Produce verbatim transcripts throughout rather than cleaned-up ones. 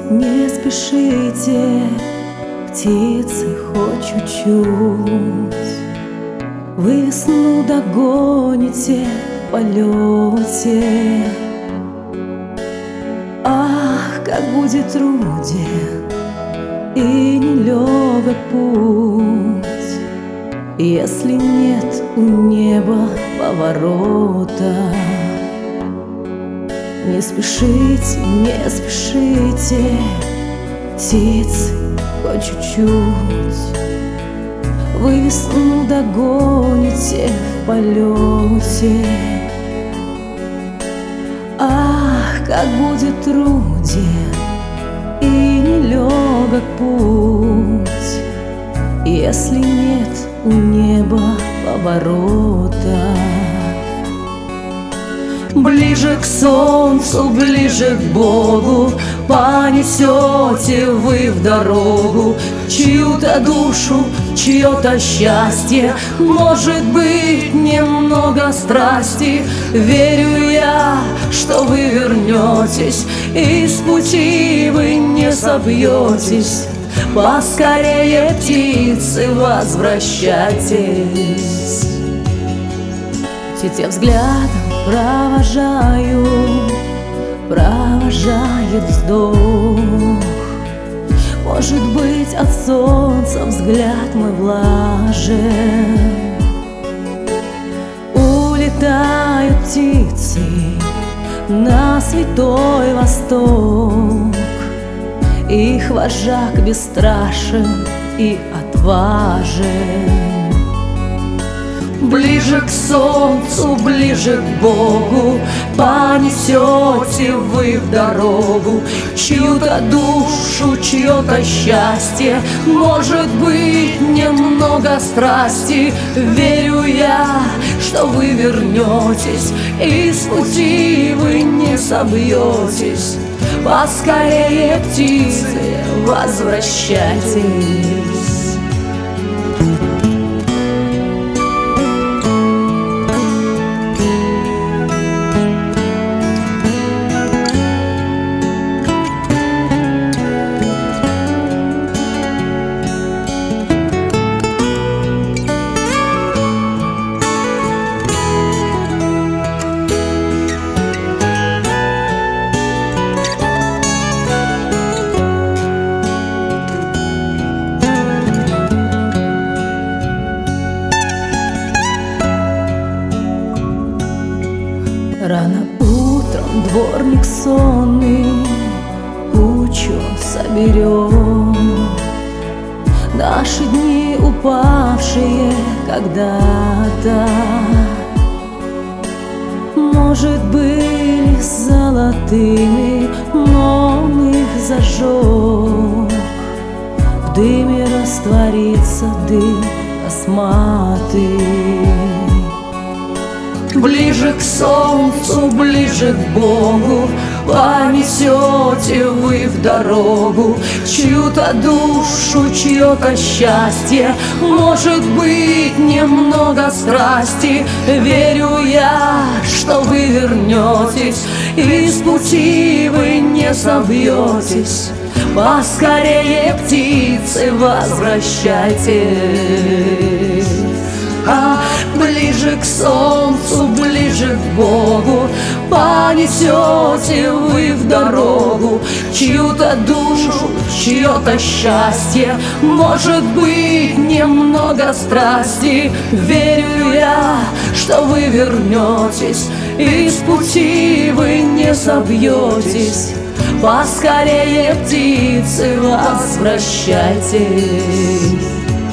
не спешите, птицы, хоть чуть-чуть. Вы весну догоните в полете. Ах, как будет труден и нелегок путь, если нет у неба поворота. Не спешите, не спешите, птицы, хоть чуть-чуть. Вы весну догоните в полете. Ах, как будет труден и нелегок путь, если нет у неба поворота. Ближе к солнцу, ближе к Богу понесете вы в дорогу чью-то душу, чье-то счастье, может быть, немного страсти. Верю я, что вы вернетесь, и с пути вы не собьетесь. Поскорее, птицы, возвращайтесь. Те взглядом провожаю, провожает вздох. Может быть, от солнца взгляд мой влажен. Улетают птицы на святой восток. Их вожак бесстрашен и отважен. Ближе к солнцу, ближе к Богу понесете вы в дорогу чью-то душу, чье-то счастье, может быть, немного страсти. Верю я, что вы вернетесь, и с пути вы не собьетесь. Поскорее, птицы, возвращайтесь. Рано утром дворник сонный кучу соберет. Наши дни упавшие когда-то, может, были золотыми, но он их зажег. В дыме растворится дым косматый. Ближе к солнцу, ближе к Богу понесете вы в дорогу чью-то душу, чье-то счастье, может быть, немного страсти. Верю я, что вы вернетесь, и с пути вы не собьетесь. Поскорее, птицы, возвращайтесь. А ближе к солнцу, ближе к Богу понесете вы в дорогу чью-то душу, чье-то счастье, может быть, немного страсти. Верю я, что вы вернетесь, и с пути вы не собьетесь. Поскорее, птицы, возвращайтесь.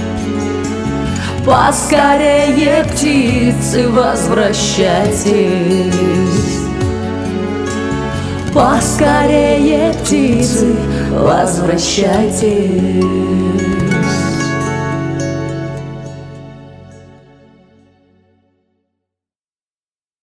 Поскорее, птицы, возвращайтесь. Поскорее, птицы, возвращайтесь.